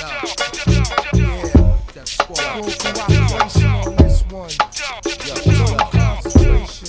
Def Squad. Full cooperation on this one. Total concentration.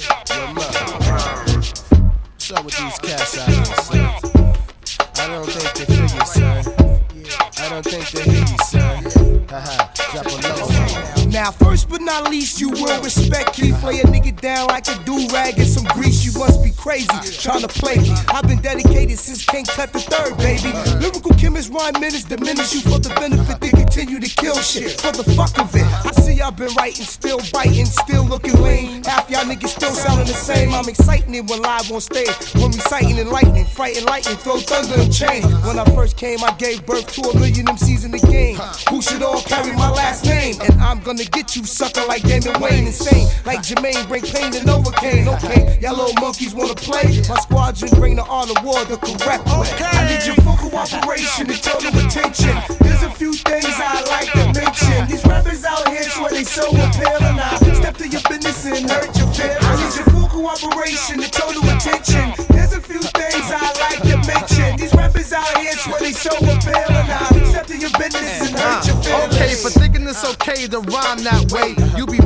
What's up with these cats out here, son? I don't think they figure, son. I don't think they hear you, son. Haha, drop a low. Now, first but not least, you will respect Keith. Lay a nigga down like a do-rag and some grease. You must be crazy, trying to play me. I've been dedicated since King Tut the Third, baby. Lyrical chemists, rhyme minutes, diminish you for the benefit. They continue to kill shit for the fuck of it. I see y'all been writing, still biting, still looking lame. Half y'all niggas still sounding the same. I'm exciting it when live on stage. When reciting and lightning, frighten lightning, throw thunder and chain. When I first came, I gave birth to 1 million MCs in the game. Who should all carry my last name? And I'm gonna get you sucker like Damon Wayne. Insane like Jermaine, bring pain to Novocaine. Okay, y'all little monkeys wanna play? My squadron bring the art of war the correct way. I need your full cooperation and total attention. There's a few things I like to mention. These rappers out here swear they so appealing. I step to your business and hurt your feelings. I need your full cooperation and total attention. There's a few things I like to mention. These rappers out here swear they so appealing. I step to your business and hurt your feelings. Okay, for thinking it's okay to rhyme that way, you be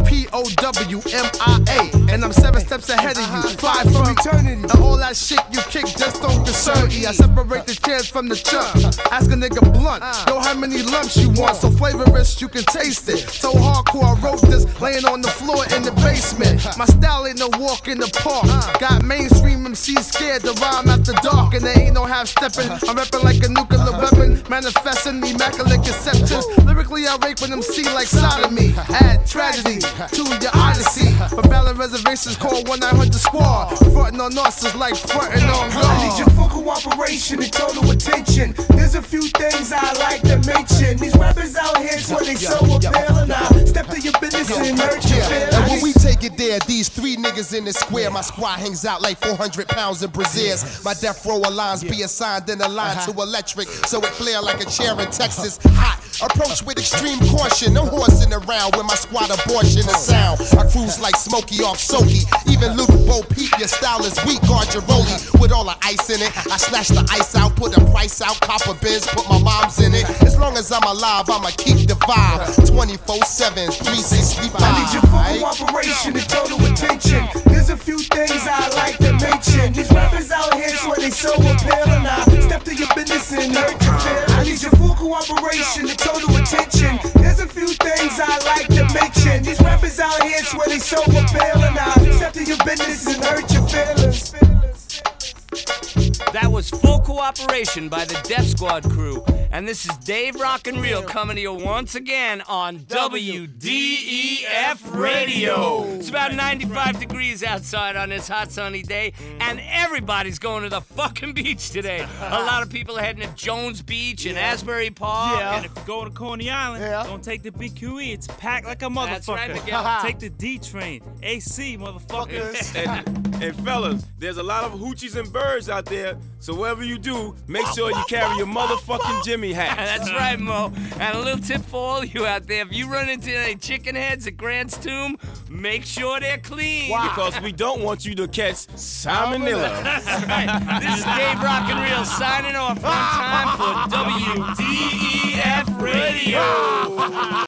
POWMIA, and I'm 7 steps ahead of you. Fly from eternity, and all that shit you kick just don't concern me. I separate the chairs from the chunks. Ask a nigga blunt, yo, how many lumps you want? So flavorless, you can taste it. So hardcore, I wrote this laying on the floor in the basement. My style ain't no walk in the park. Got mainstream MCs scared to rhyme after dark, and they ain't no half stepping. I'm rapping like a nuclear weapon, manifesting immaculate conceptions. Lyrically, I rape an MC like sodomy. Add tragedy to your odyssey. For ballot reservations, call 1-900-SQUAD. Frontin' on us is like frontin' on God. I need your full cooperation and total attention. There's a few things I like to mention. These rappers out here swear they so appealing. Now step to your business and hurt your feelings. And when we take it there, these 3 niggas in the square, my squad hangs out like 400 pounds in braziers. My death row lines be assigned in a line to electric, so it flare like a chair in Texas. Hot, approach with extreme caution. No horsing around when my squad abortion is sound. I cruise like Smokey off Soaky. Even Luke Bo Peep, your style is weak. Guard your rollie with all the ice in it. I snatch the ice out, put a price out. Copper biz, put my mom's in it. As long as I'm alive, I'ma keep the vibe. 24/7, 365. I need your full cooperation and total attention. There's a few things I like to mention. These rappers out here swear they so appealing. Now step to your business and hurt your feelings. I need your full cooperation and total attention. There's a few things I like to mention. These rappers out here swear they so appealing. Now step to your business and hurt your feelings. That was Full Cooperation by the Def Squad crew. And this is Dave Rockin' Real coming to you once again on WDEF Radio. It's about 95 degrees outside on this hot sunny day, and everybody's going to the fucking beach today. A lot of people are heading to Jones Beach and Asbury Park. And if you go to Coney Island, don't take the BQE. It's packed like a motherfucker. That's right, Miguel. Take the D train. AC, motherfuckers. And fellas, there's a lot of hoochies and birds out there, so whatever you do, make sure you carry your motherfucking Jimmy hat. That's right, Mo. And a little tip for all you out there, if you run into any chicken heads at Grant's Tomb, make sure they're clean. Because we don't want you to catch salmonella. That's right. This is Dave Rockin' Real signing off on time for WDEF Radio.